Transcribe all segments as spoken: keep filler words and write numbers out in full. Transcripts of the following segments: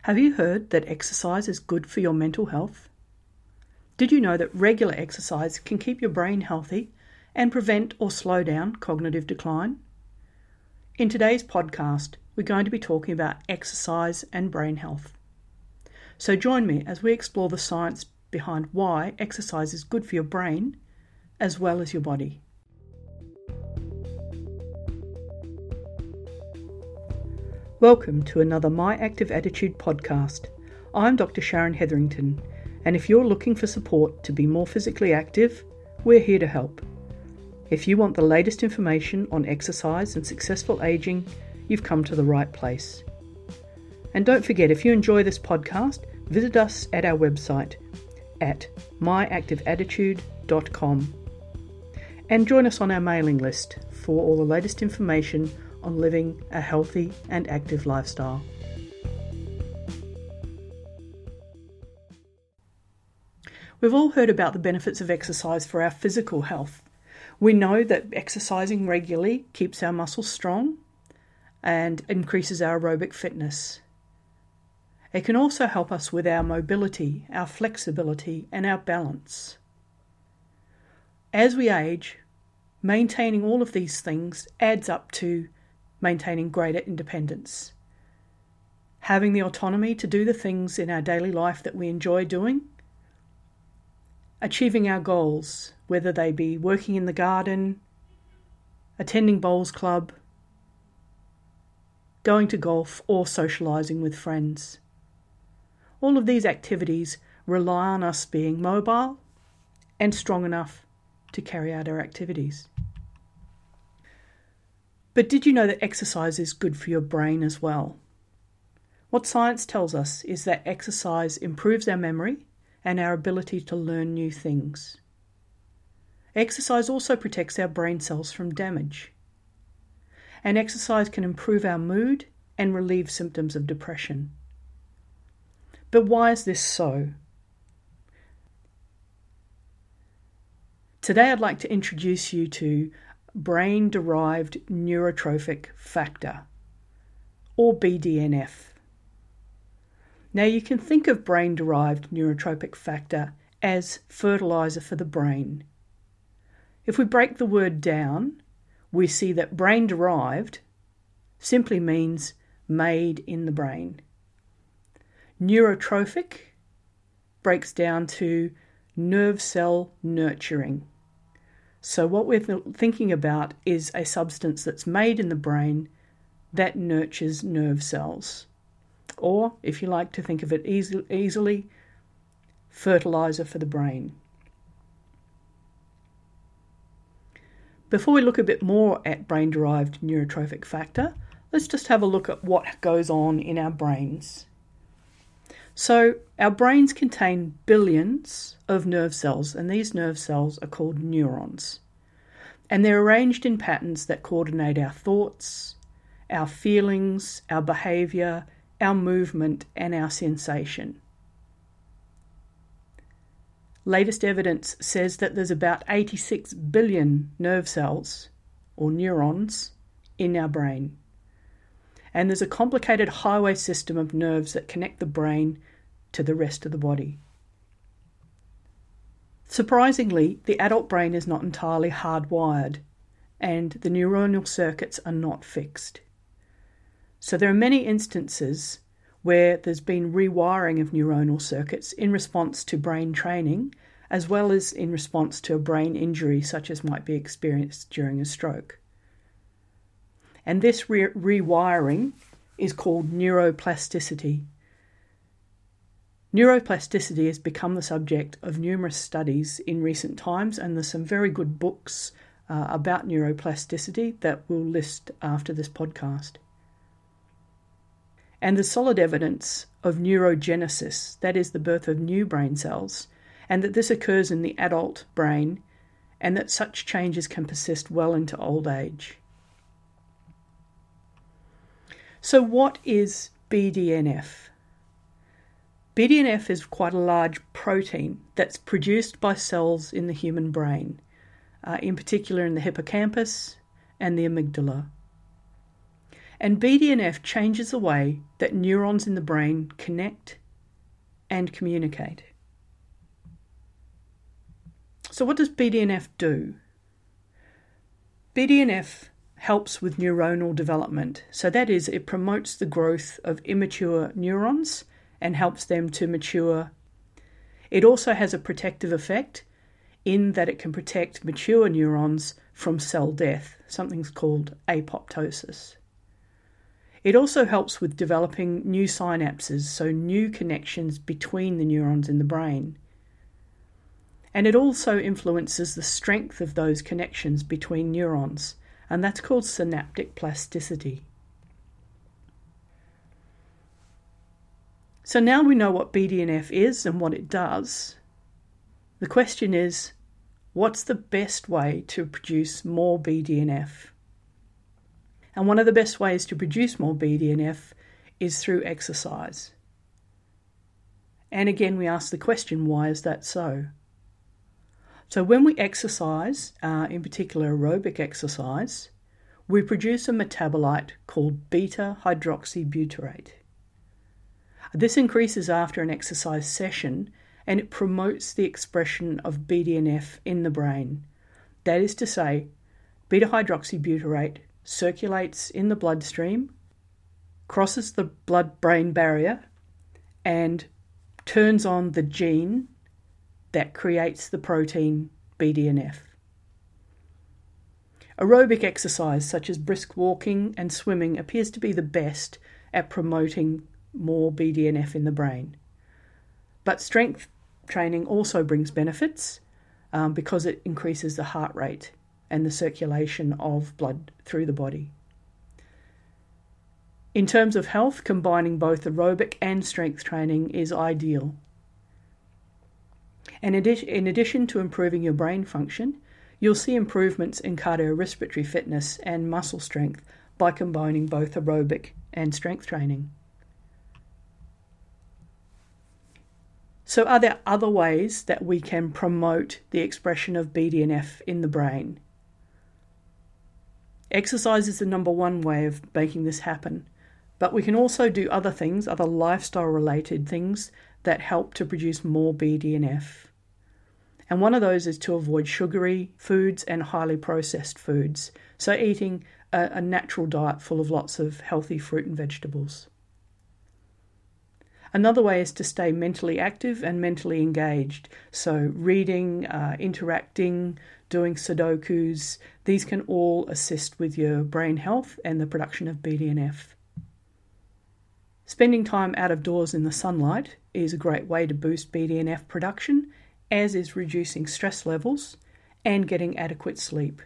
Have you heard that exercise is good for your mental health? Did you know that regular exercise can keep your brain healthy and prevent or slow down cognitive decline? In today's podcast, we're going to be talking about exercise and brain health. So join me as we explore the science behind why exercise is good for your brain as well as your body. Welcome to another My Active Attitude podcast. I'm Doctor Sharon Hetherington, and if you're looking for support to be more physically active, we're here to help. If you want the latest information on exercise and successful aging, you've come to the right place. And don't forget, if you enjoy this podcast, visit us at our website at my active attitude dot com and join us on our mailing list for all the latest information on living a healthy and active lifestyle. We've all heard about the benefits of exercise for our physical health. We know that exercising regularly keeps our muscles strong and increases our aerobic fitness. It can also help us with our mobility, our flexibility, and our balance. As we age, maintaining all of these things adds up to maintaining greater independence. Having the autonomy to do the things in our daily life that we enjoy doing. Achieving our goals, whether they be working in the garden, attending bowls club, going to golf, or socialising with friends. All of these activities rely on us being mobile and strong enough to carry out our activities. But did you know that exercise is good for your brain as well? What science tells us is that exercise improves our memory and our ability to learn new things. Exercise also protects our brain cells from damage. And exercise can improve our mood and relieve symptoms of depression. But why is this so? Today I'd like to introduce you to brain-derived neurotrophic factor, or B D N F. Now you can think of brain-derived neurotrophic factor as fertilizer for the brain. If we break the word down, we see that brain-derived simply means made in the brain. Neurotrophic breaks down to nerve cell nurturing. So what we're th- thinking about is a substance that's made in the brain that nurtures nerve cells. Or, if you like to think of it easy, easily, fertilizer for the brain. Before we look a bit more at brain-derived neurotrophic factor, let's just have a look at what goes on in our brains. So, our brains contain billions of nerve cells, and these nerve cells are called neurons. And they're arranged in patterns that coordinate our thoughts, our feelings, our behaviour, our movement, and our sensation. Latest evidence says that there's about eighty-six billion nerve cells, or neurons, in our brain. And there's a complicated highway system of nerves that connect the brain to the rest of the body. Surprisingly, the adult brain is not entirely hardwired, and the neuronal circuits are not fixed. So there are many instances where there's been rewiring of neuronal circuits in response to brain training, as well as in response to a brain injury such as might be experienced during a stroke. And this re- rewiring is called neuroplasticity. Neuroplasticity has become the subject of numerous studies in recent times, and there's some very good books uh, about neuroplasticity that we'll list after this podcast. And there's solid evidence of neurogenesis, that is the birth of new brain cells, and that this occurs in the adult brain, and that such changes can persist well into old age. So what is B D N F? B D N F is quite a large protein that's produced by cells in the human brain, uh, in particular in the hippocampus and the amygdala. And B D N F changes the way that neurons in the brain connect and communicate. So what does B D N F do? B D N F helps with neuronal development. So that is, it promotes the growth of immature neurons and helps them to mature. It also has a protective effect in that it can protect mature neurons from cell death, something's called apoptosis. It also helps with developing new synapses, so new connections between the neurons in the brain. And it also influences the strength of those connections between neurons, and that's called synaptic plasticity. So now we know what B D N F is and what it does. The question is, what's the best way to produce more B D N F? And one of the best ways to produce more B D N F is through exercise. And again, we ask the question, why is that so? So when we exercise, uh, in particular aerobic exercise, we produce a metabolite called beta-hydroxybutyrate. This increases after an exercise session and it promotes the expression of B D N F in the brain. That is to say, beta-hydroxybutyrate circulates in the bloodstream, crosses the blood-brain barrier, and turns on the gene that creates the protein B D N F. Aerobic exercise such as brisk walking and swimming appears to be the best at promoting more B D N F in the brain. But strength training also brings benefits um, because it increases the heart rate and the circulation of blood through the body. In terms of health, combining both aerobic and strength training is ideal. And in addition to improving your brain function, you'll see improvements in cardiorespiratory fitness and muscle strength by combining both aerobic and strength training. So are there other ways that we can promote the expression of B D N F in the brain? Exercise is the number one way of making this happen, but we can also do other things, other lifestyle-related things that help to produce more B D N F. And one of those is to avoid sugary foods and highly processed foods, so eating a, a natural diet full of lots of healthy fruit and vegetables. Another way is to stay mentally active and mentally engaged. So reading, uh, interacting, doing Sudokus, these can all assist with your brain health and the production of B D N F. Spending time out of doors in the sunlight is a great way to boost B D N F production, as is reducing stress levels and getting adequate sleep.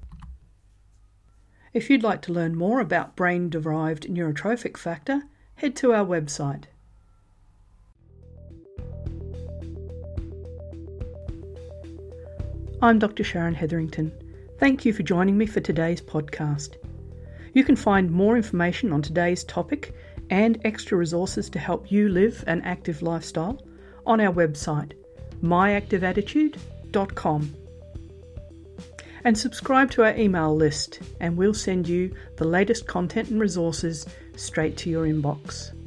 If you'd like to learn more about brain-derived neurotrophic factor, head to our website. I'm Doctor Sharon Hetherington. Thank you for joining me for today's podcast. You can find more information on today's topic and extra resources to help you live an active lifestyle on our website, my active attitude dot com. And subscribe to our email list and we'll send you the latest content and resources straight to your inbox.